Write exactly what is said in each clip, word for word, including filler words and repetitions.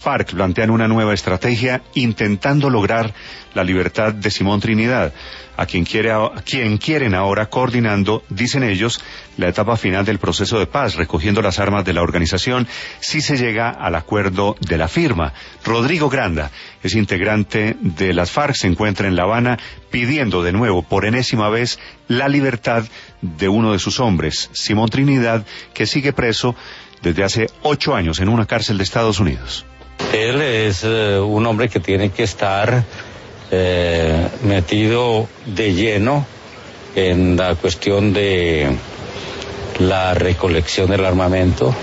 FARC plantean una nueva estrategia intentando lograr la libertad de Simón Trinidad, a quien, quiere, a quien quieren ahora coordinando, dicen ellos, la etapa final del proceso de paz, recogiendo las armas de la organización si se llega al acuerdo de la firma. Rodrigo Granda es integrante de las FARC, se encuentra en La Habana pidiendo de nuevo, por enésima vez, la libertad de uno de sus hombres, Simón Trinidad, que sigue preso desde hace ocho años en una cárcel de Estados Unidos. Él es eh, un hombre que tiene que estar eh, metido de lleno en la cuestión de la recolección del armamento,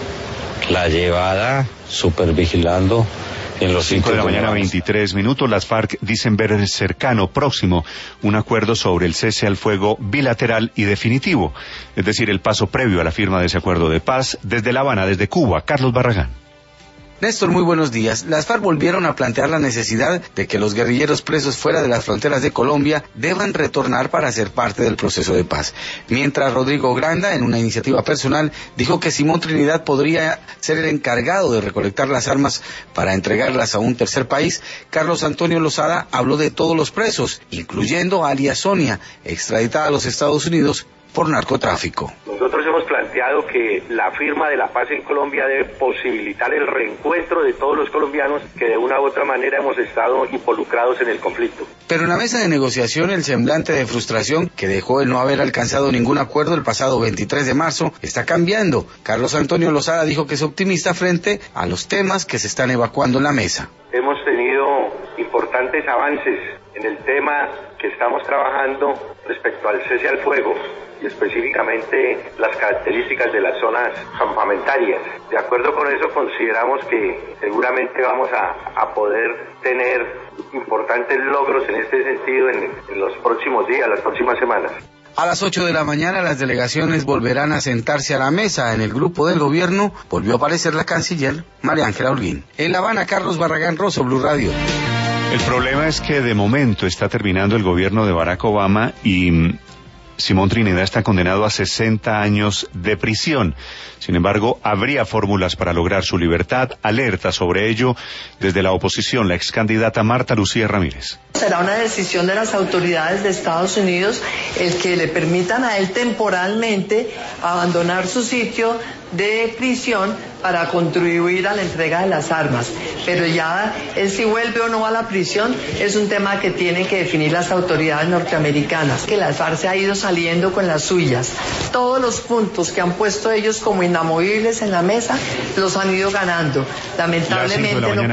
la llevada, supervigilando en los cinco de la mañana, veintitrés minutos, las FARC dicen ver cercano, próximo, un acuerdo sobre el cese al fuego bilateral y definitivo, es decir, el paso previo a la firma de ese acuerdo de paz. Desde La Habana, desde Cuba, Carlos Barragán. Néstor, muy buenos días. Las FARC volvieron a plantear la necesidad de que los guerrilleros presos fuera de las fronteras de Colombia deban retornar para ser parte del proceso de paz. Mientras Rodrigo Granda, en una iniciativa personal, dijo que Simón Trinidad podría ser el encargado de recolectar las armas para entregarlas a un tercer país, Carlos Antonio Lozada habló de todos los presos, incluyendo a alias Sonia, extraditada a los Estados Unidos por narcotráfico. Nosotros hemos planteado que la firma de la paz en Colombia debe posibilitar el reencuentro de todos los colombianos que de una u otra manera hemos estado involucrados en el conflicto. Pero en la mesa de negociación el semblante de frustración que dejó el no haber alcanzado ningún acuerdo el pasado veintitrés de marzo está cambiando. Carlos Antonio Lozada dijo que es optimista frente a los temas que se están evacuando en la mesa. Hemos tenido importantes avances en el tema que estamos trabajando respecto al cese al fuego y específicamente las características de las zonas campamentarias. De acuerdo con eso, consideramos que seguramente vamos a, a poder tener importantes logros en este sentido en, en los próximos días, las próximas semanas. A las ocho de la mañana las delegaciones volverán a sentarse a la mesa. En el grupo del gobierno volvió a aparecer la canciller María Ángela Holguín. En La Habana, Carlos Barragán Rosso, Blue Radio. El problema es que de momento está terminando el gobierno de Barack Obama y Simón Trinidad está condenado a sesenta años de prisión. Sin embargo, habría fórmulas para lograr su libertad. Alerta sobre ello desde la oposición la ex candidata Marta Lucía Ramírez. Será una decisión de las autoridades de Estados Unidos el que le permitan a él temporalmente abandonar su sitio de prisión para contribuir a la entrega de las armas. Pero ya él si vuelve o no a la prisión es un tema que tienen que definir las autoridades norteamericanas. Que la FARC se ha ido saliendo con las suyas. Todos los puntos que han puesto ellos como inamovibles en la mesa los han ido ganando. Lamentablemente no